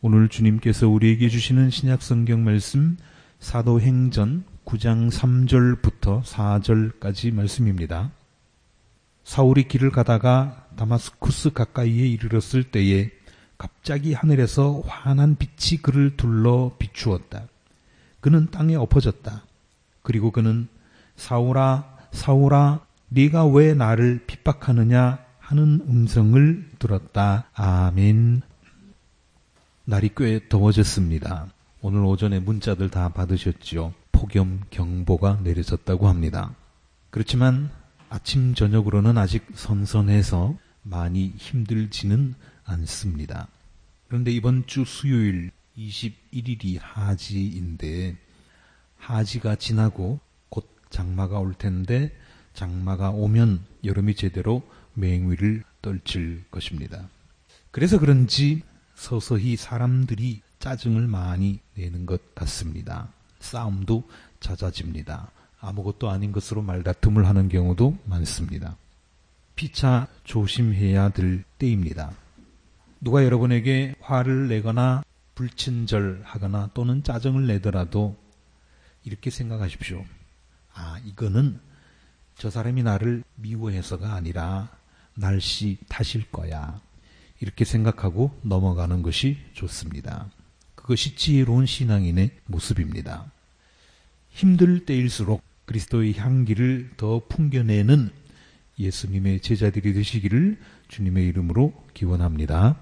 오늘 주님께서 우리에게 주시는 신약성경 말씀 사도행전 9장 3절부터 4절까지 말씀입니다. 사울이 길을 가다가 다마스쿠스 가까이에 이르렀을 때에 갑자기 하늘에서 환한 빛이 그를 둘러 비추었다. 그는 땅에 엎어졌다. 그리고 그는 사울아, 사울아, 네가 왜 나를 핍박하느냐 하는 음성을 들었다. 아멘. 날이 꽤 더워졌습니다. 오늘 오전에 문자들 다 받으셨죠? 폭염 경보가 내려졌다고 합니다. 그렇지만 아침 저녁으로는 아직 선선해서 많이 힘들지는 않습니다. 그런데 이번 주 수요일 21일이 하지인데 하지가 지나고 곧 장마가 올 텐데 장마가 오면 여름이 제대로 맹위를 떨칠 것입니다. 그래서 그런지 서서히 사람들이 짜증을 많이 내는 것 같습니다. 싸움도 잦아집니다. 아무것도 아닌 것으로 말다툼을 하는 경우도 많습니다. 피차 조심해야 될 때입니다. 누가 여러분에게 화를 내거나 불친절하거나 또는 짜증을 내더라도 이렇게 생각하십시오. 아, 이거는 저 사람이 나를 미워해서가 아니라 날씨 탓일 거야. 이렇게 생각하고 넘어가는 것이 좋습니다. 그것이 지혜로운 신앙인의 모습입니다. 힘들 때일수록 그리스도의 향기를 더 풍겨내는 예수님의 제자들이 되시기를 주님의 이름으로 기원합니다.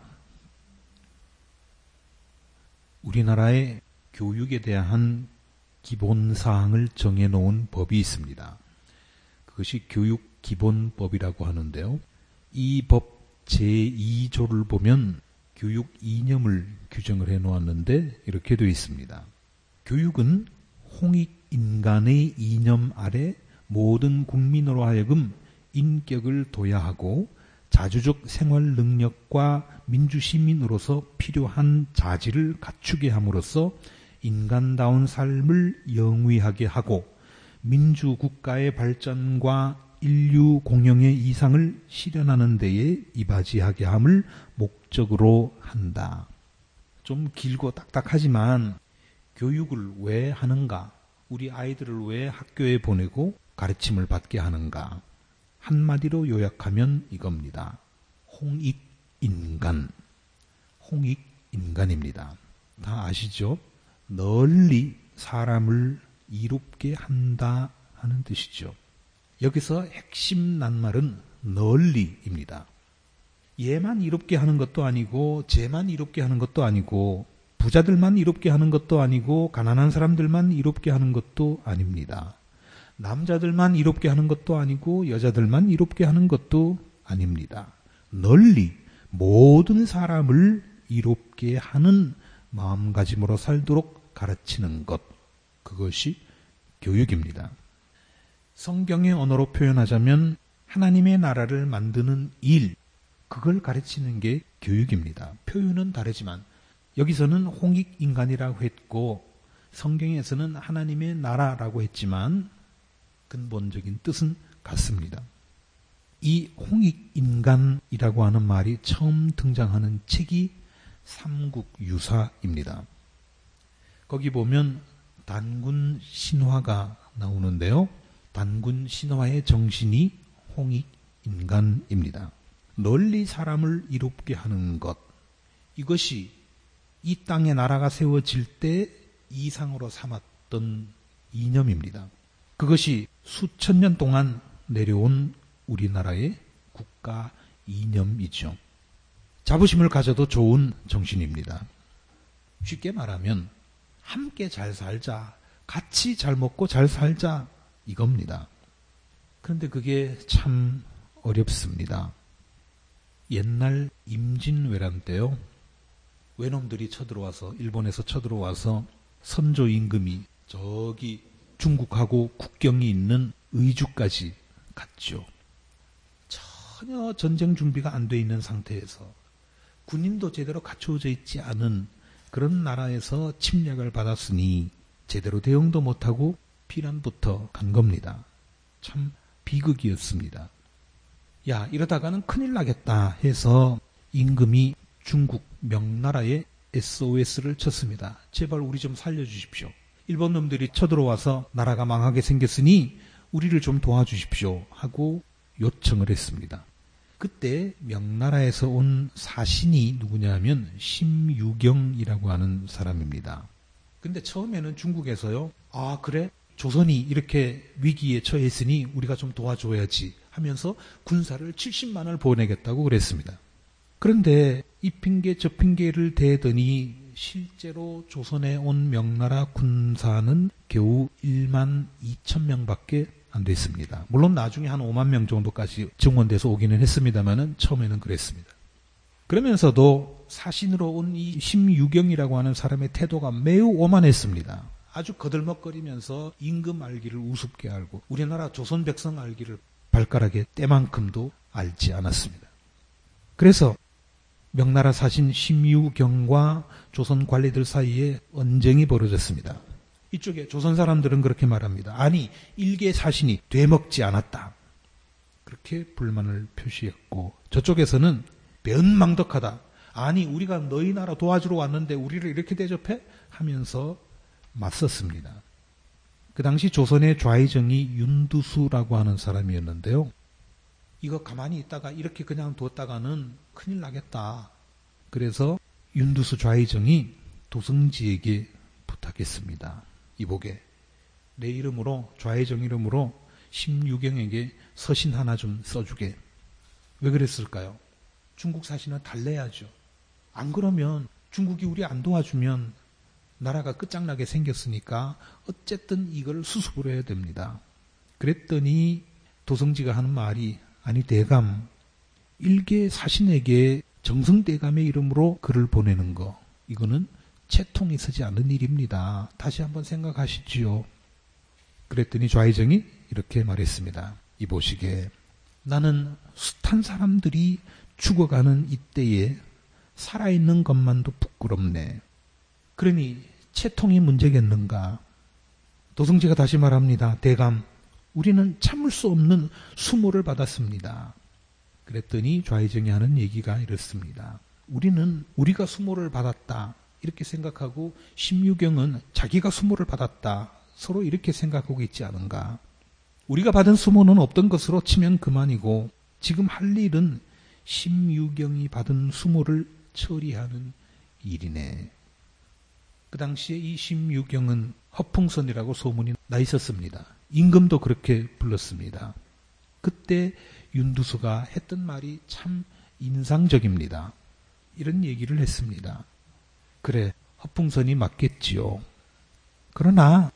우리나라의 교육에 대한 기본사항을 정해놓은 법이 있습니다. 그것이 교육기본법이라고 하는데요. 이 법 제2조를 보면 교육 이념을 규정을 해놓았는데 이렇게 되어 있습니다. 교육은 홍익인간의 이념 아래 모든 국민으로 하여금 인격을 도야하고 자주적 생활 능력과 민주시민으로서 필요한 자질을 갖추게 함으로써 인간다운 삶을 영위하게 하고 민주국가의 발전과 인류 공영의 이상을 실현하는 데에 이바지하게 함을 목적으로 한다. 좀 길고 딱딱하지만 교육을 왜 하는가? 우리 아이들을 왜 학교에 보내고 가르침을 받게 하는가? 한마디로 요약하면 이겁니다. 홍익인간. 홍익인간입니다. 다 아시죠? 널리 사람을 이롭게 한다 하는 뜻이죠. 여기서 핵심 낱말은 널리입니다. 얘만 이롭게 하는 것도 아니고 쟤만 이롭게 하는 것도 아니고 부자들만 이롭게 하는 것도 아니고 가난한 사람들만 이롭게 하는 것도 아닙니다. 남자들만 이롭게 하는 것도 아니고 여자들만 이롭게 하는 것도 아닙니다. 널리 모든 사람을 이롭게 하는 마음가짐으로 살도록 가르치는 것, 그것이 교육입니다. 성경의 언어로 표현하자면 하나님의 나라를 만드는 일, 그걸 가르치는 게 교육입니다. 표현은 다르지만 여기서는 홍익인간이라고 했고 성경에서는 하나님의 나라라고 했지만 근본적인 뜻은 같습니다. 이 홍익인간이라고 하는 말이 처음 등장하는 책이 삼국유사입니다. 거기 보면 단군 신화가 나오는데요. 단군 신화의 정신이 홍익인간입니다. 널리 사람을 이롭게 하는 것, 이것이 이 땅에 나라가 세워질 때 이상으로 삼았던 이념입니다. 그것이 수천 년 동안 내려온 우리나라의 국가 이념이죠. 자부심을 가져도 좋은 정신입니다. 쉽게 말하면 함께 잘 살자, 같이 잘 먹고 잘 살자, 이겁니다. 그런데 그게 참 어렵습니다. 옛날 임진왜란 때요, 외놈들이 쳐들어와서, 일본에서 쳐들어와서 선조 임금이 저기 중국하고 국경이 있는 의주까지 갔죠. 전혀 전쟁 준비가 안 돼 있는 상태에서 군인도 제대로 갖추어져 있지 않은 그런 나라에서 침략을 받았으니 제대로 대응도 못하고 피난부터 간 겁니다. 참 비극이었습니다. 야, 이러다가는 큰일 나겠다 해서 임금이 중국 명나라에 SOS를 쳤습니다. 제발 우리 좀 살려주십시오. 일본 놈들이 쳐들어와서 나라가 망하게 생겼으니 우리를 좀 도와주십시오 하고 요청을 했습니다. 그때 명나라에서 온 사신이 누구냐면 심유경이라고 하는 사람입니다. 근데 처음에는 중국에서요, 아 그래? 조선이 이렇게 위기에 처했으니 우리가 좀 도와줘야지 하면서 군사를 70만을 보내겠다고 그랬습니다. 그런데 이 핑계 저 핑계를 대더니 실제로 조선에 온 명나라 군사는 겨우 1만 2천 명밖에 안 됐습니다. 물론 나중에 한 5만 명 정도까지 증원돼서 오기는 했습니다만은 처음에는 그랬습니다. 그러면서도 사신으로 온 이 심유경이라고 하는 사람의 태도가 매우 오만했습니다. 아주 거들먹거리면서 임금 알기를 우습게 알고 우리나라 조선 백성 알기를 발가락의 때만큼도 알지 않았습니다. 그래서 명나라 사신 심유경과 조선 관리들 사이에 언쟁이 벌어졌습니다. 이쪽에 조선 사람들은 그렇게 말합니다. 아니 일개 사신이 되먹지 않았다. 그렇게 불만을 표시했고 저쪽에서는 변망덕하다. 아니 우리가 너희 나라 도와주러 왔는데 우리를 이렇게 대접해? 하면서 맞섰습니다. 그 당시 조선의 좌의정이 윤두수라고 하는 사람이었는데요. 이거 가만히 있다가 이렇게 그냥 뒀다가는 큰일 나겠다. 그래서 윤두수 좌의정이 도성지에게 부탁했습니다. 이보게 내 이름으로 좌의정 이름으로 심유경에게 서신 하나 좀 써주게. 왜 그랬을까요? 중국 사신은 달래야죠. 안 그러면 중국이 우리 안 도와주면 나라가 끝장나게 생겼으니까 어쨌든 이걸 수습을 해야 됩니다. 그랬더니 도성지가 하는 말이 아니 대감 일개 사신에게 정승대감의 이름으로 글을 보내는 거 이거는 채통이 서지 않는 일입니다. 다시 한번 생각하시지요. 그랬더니 좌의정이 이렇게 말했습니다. 이보시게 나는 숱한 사람들이 죽어가는 이때에 살아있는 것만도 부끄럽네. 그러니 채통이 문제겠는가? 도성지가 다시 말합니다. 대감 우리는 참을 수 없는 수모를 받았습니다. 그랬더니 좌의정이 하는 얘기가 이렇습니다. 우리는 우리가 수모를 받았다 이렇게 생각하고 심유경은 자기가 수모를 받았다 서로 이렇게 생각하고 있지 않은가. 우리가 받은 수모는 없던 것으로 치면 그만이고 지금 할 일은 심유경이 받은 수모를 처리하는 일이네. 그 당시에 이 심유경은 허풍선이라고 소문이 나 있었습니다. 임금도 그렇게 불렀습니다. 그때 윤두수가 했던 말이 참 인상적입니다. 이런 얘기를 했습니다. 그래, 허풍선이 맞겠지요. 그러나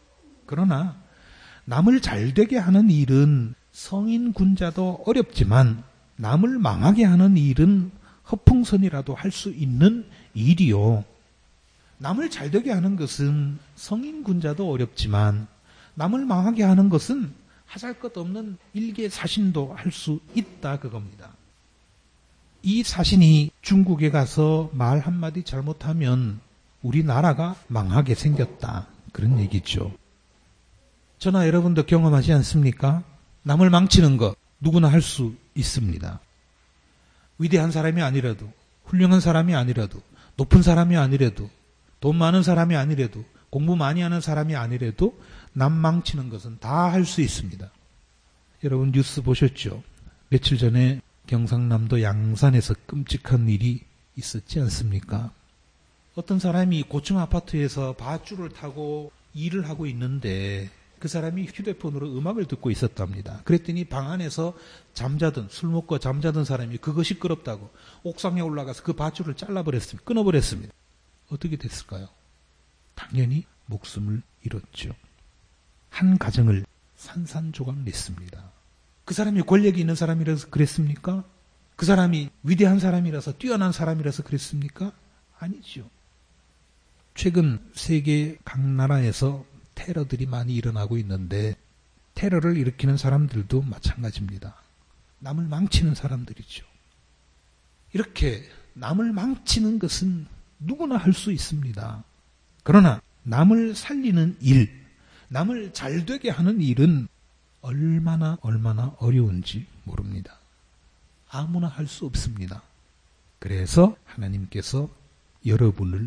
남을 잘되게 하는 일은 성인 군자도 어렵지만 남을 망하게 하는 일은 허풍선이라도 할 수 있는 일이요. 남을 잘되게 하는 것은 성인 군자도 어렵지만 남을 망하게 하는 것은 하잘것없는 일개 사신도 할 수 있다 그겁니다. 이 사신이 중국에 가서 말 한마디 잘못하면 우리나라가 망하게 생겼다. 그런 얘기죠. 저나 여러분도 경험하지 않습니까? 남을 망치는 것 누구나 할 수 있습니다. 위대한 사람이 아니라도 훌륭한 사람이 아니라도 높은 사람이 아니라도 돈 많은 사람이 아니라도 공부 많이 하는 사람이 아니라도 남 망치는 것은 다 할 수 있습니다. 여러분 뉴스 보셨죠? 며칠 전에 경상남도 양산에서 끔찍한 일이 있었지 않습니까? 어떤 사람이 고층 아파트에서 밧줄을 타고 일을 하고 있는데 그 사람이 휴대폰으로 음악을 듣고 있었답니다. 그랬더니 방 안에서 술 먹고 잠자던 사람이 그거 시끄럽다고 옥상에 올라가서 그 밧줄을 잘라버렸습니다. 끊어버렸습니다. 어떻게 됐을까요? 당연히 목숨을 잃었죠. 한 가정을 산산조각 냈습니다. 그 사람이 권력이 있는 사람이라서 그랬습니까? 그 사람이 위대한 사람이라서 뛰어난 사람이라서 그랬습니까? 아니죠. 최근 세계 각 나라에서 테러들이 많이 일어나고 있는데 테러를 일으키는 사람들도 마찬가지입니다. 남을 망치는 사람들이죠. 이렇게 남을 망치는 것은 누구나 할 수 있습니다. 그러나 남을 살리는 일, 남을 잘되게 하는 일은 얼마나 어려운지 모릅니다. 아무나 할 수 없습니다. 그래서 하나님께서 여러분을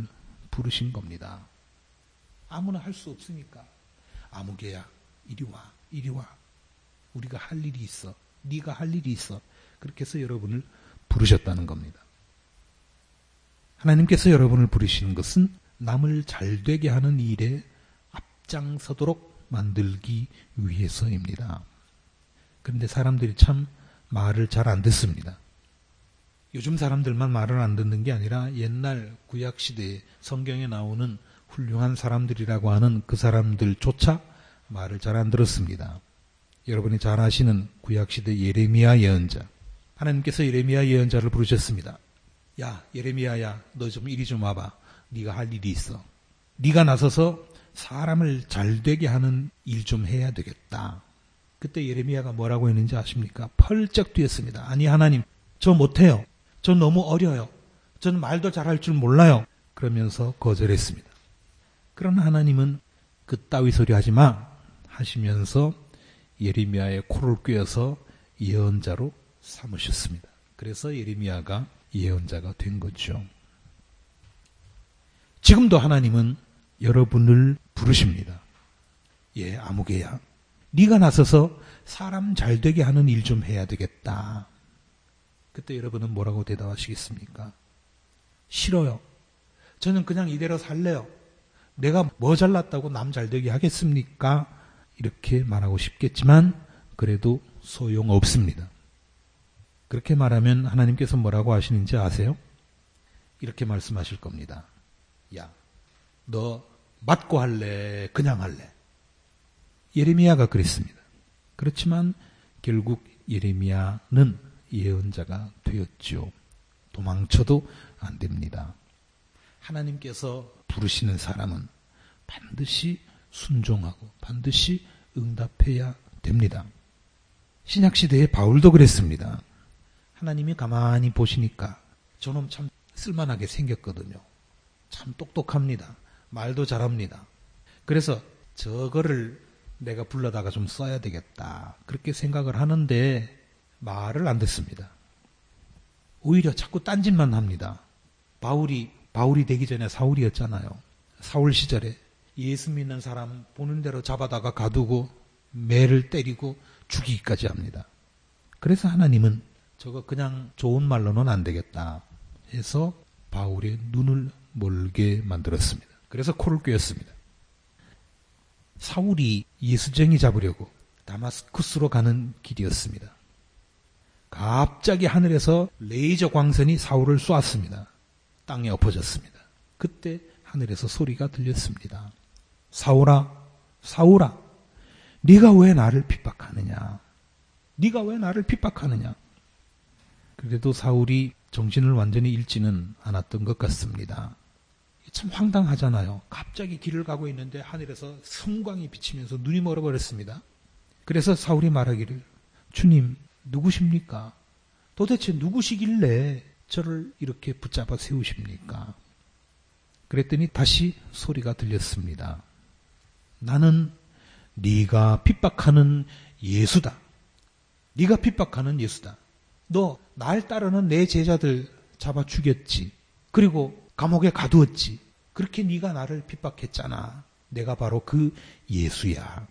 부르신 겁니다. 아무나 할 수 없으니까 아무개야 이리 와, 이리 와. 우리가 할 일이 있어. 네가 할 일이 있어. 그렇게 해서 여러분을 부르셨다는 겁니다. 하나님께서 여러분을 부르시는 것은 남을 잘되게 하는 일에 앞장서도록 만들기 위해서입니다. 그런데 사람들이 참 말을 잘 안 듣습니다. 요즘 사람들만 말을 안 듣는 게 아니라 옛날 구약시대에 성경에 나오는 훌륭한 사람들이라고 하는 그 사람들조차 말을 잘 안 들었습니다. 여러분이 잘 아시는 구약시대 예레미야 예언자. 하나님께서 예레미야 예언자를 부르셨습니다. 야, 예레미야야, 너 좀 이리 좀 와봐. 네가 할 일이 있어. 네가 나서서 사람을 잘되게 하는 일 좀 해야 되겠다. 그때 예레미야가 뭐라고 했는지 아십니까? 펄쩍 뛰었습니다. 아니 하나님, 저 못해요. 저 너무 어려요. 저는 말도 잘할 줄 몰라요. 그러면서 거절했습니다. 그러나 하나님은 그따위 소리 하지 마 하시면서 예레미야의 코를 꿰어서 예언자로 삼으셨습니다. 그래서 예레미야가 예언자가 된 거죠. 지금도 하나님은 여러분을 부르십니다. 예, 아무개야. 네가 나서서 사람 잘되게 하는 일 좀 해야 되겠다. 그때 여러분은 뭐라고 대답하시겠습니까? 싫어요. 저는 그냥 이대로 살래요. 내가 뭐 잘났다고 남 잘되게 하겠습니까? 이렇게 말하고 싶겠지만 그래도 소용없습니다. 그렇게 말하면 하나님께서 뭐라고 하시는지 아세요? 이렇게 말씀하실 겁니다. 야, 너 맞고 할래? 그냥 할래? 예레미야가 그랬습니다. 그렇지만 결국 예레미야는 예언자가 되었죠. 도망쳐도 안 됩니다. 하나님께서 부르시는 사람은 반드시 순종하고 반드시 응답해야 됩니다. 신약시대의 바울도 그랬습니다. 하나님이 가만히 보시니까 저놈 참 쓸만하게 생겼거든요. 참 똑똑합니다. 말도 잘합니다. 그래서 저거를 내가 불러다가 좀 써야 되겠다. 그렇게 생각을 하는데 말을 안 듣습니다. 오히려 자꾸 딴짓만 합니다. 바울이 되기 전에 사울이었잖아요. 사울 시절에 예수 믿는 사람 보는 대로 잡아다가 가두고 매를 때리고 죽이기까지 합니다. 그래서 하나님은 저거 그냥 좋은 말로는 안 되겠다 해서 바울의 눈을 멀게 만들었습니다. 그래서 코를 꿰었습니다. 사울이 예수쟁이 잡으려고 다마스쿠스로 가는 길이었습니다. 갑자기 하늘에서 레이저 광선이 사울을 쏘았습니다. 땅에 엎어졌습니다. 그때 하늘에서 소리가 들렸습니다. 사울아, 사울아, 네가 왜 나를 핍박하느냐? 네가 왜 나를 핍박하느냐? 그래도 사울이 정신을 완전히 잃지는 않았던 것 같습니다. 참 황당하잖아요. 갑자기 길을 가고 있는데 하늘에서 성광이 비치면서 눈이 멀어버렸습니다. 그래서 사울이 말하기를 주님 누구십니까? 도대체 누구시길래 저를 이렇게 붙잡아 세우십니까? 그랬더니 다시 소리가 들렸습니다. 나는 네가 핍박하는 예수다. 네가 핍박하는 예수다. 너 날 따르는 내 제자들 잡아 죽였지. 그리고 감옥에 가두었지. 그렇게 네가 나를 핍박했잖아. 내가 바로 그 예수야.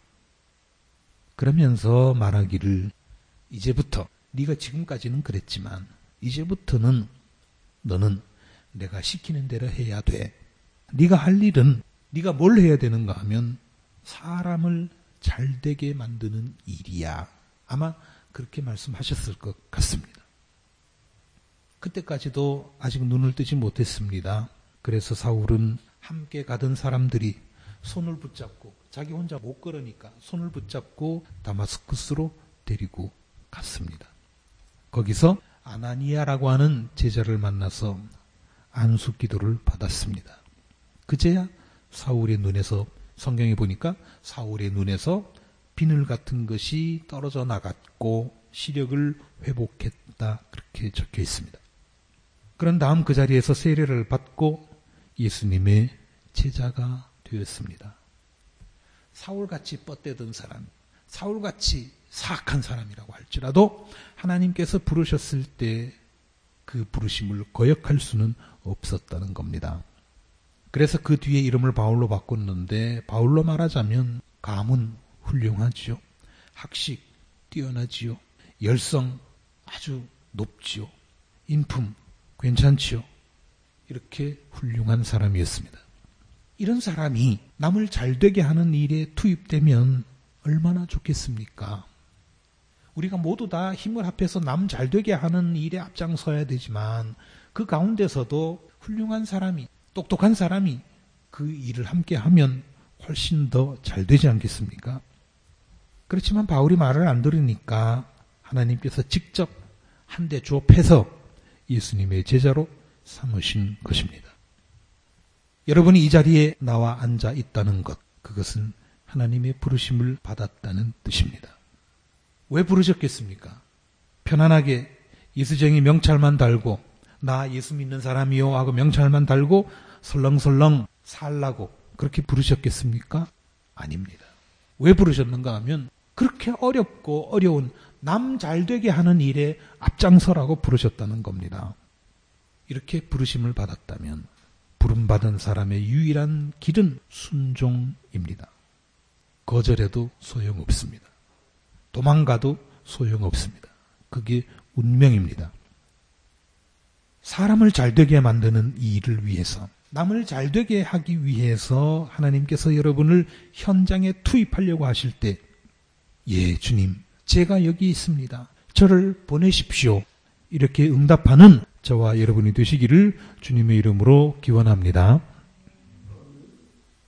그러면서 말하기를 이제부터 네가 지금까지는 그랬지만 이제부터는 너는 내가 시키는 대로 해야 돼. 네가 할 일은 네가 뭘 해야 되는가 하면 사람을 잘되게 만드는 일이야. 아마 그렇게 말씀하셨을 것 같습니다. 그때까지도 아직 눈을 뜨지 못했습니다. 그래서 사울은 함께 가던 사람들이 손을 붙잡고 자기 혼자 못 걸으니까 손을 붙잡고 다마스쿠스로 데리고 갔습니다. 거기서 아나니아라고 하는 제자를 만나서 안수 기도를 받았습니다. 그제야 사울의 눈에서 성경에 보니까 사울의 눈에서 비늘 같은 것이 떨어져 나갔고 시력을 회복했다 그렇게 적혀 있습니다. 그런 다음 그 자리에서 세례를 받고 예수님의 제자가 되었습니다. 사울같이 뻗대던 사람, 사울같이 사악한 사람이라고 할지라도 하나님께서 부르셨을 때 그 부르심을 거역할 수는 없었다는 겁니다. 그래서 그 뒤에 이름을 바울로 바꿨는데 바울로 말하자면 가문 훌륭하지요. 학식 뛰어나지요. 열성 아주 높지요. 인품 괜찮지요. 이렇게 훌륭한 사람이었습니다. 이런 사람이 남을 잘되게 하는 일에 투입되면 얼마나 좋겠습니까? 우리가 모두 다 힘을 합해서 남 잘되게 하는 일에 앞장서야 되지만 그 가운데서도 훌륭한 사람이, 똑똑한 사람이 그 일을 함께 하면 훨씬 더 잘 되지 않겠습니까? 그렇지만 바울이 말을 안 들으니까 하나님께서 직접 한 대 주어 패서 예수님의 제자로 삼으신 것입니다. 여러분이 이 자리에 나와 앉아 있다는 것, 그것은 하나님의 부르심을 받았다는 뜻입니다. 왜 부르셨겠습니까? 편안하게 예수쟁이 명찰만 달고 나 예수 믿는 사람이요 하고 명찰만 달고 설렁설렁 살라고 그렇게 부르셨겠습니까? 아닙니다. 왜 부르셨는가 하면 그렇게 어렵고 어려운 남 잘되게 하는 일에 앞장서라고 부르셨다는 겁니다. 이렇게 부르심을 받았다면 부름받은 사람의 유일한 길은 순종입니다. 거절해도 소용없습니다. 도망가도 소용없습니다. 그게 운명입니다. 사람을 잘되게 만드는 이 일을 위해서, 남을 잘되게 하기 위해서 하나님께서 여러분을 현장에 투입하려고 하실 때, 예, 주님, 제가 여기 있습니다. 저를 보내십시오. 이렇게 응답하는 저와 여러분이 되시기를 주님의 이름으로 기원합니다.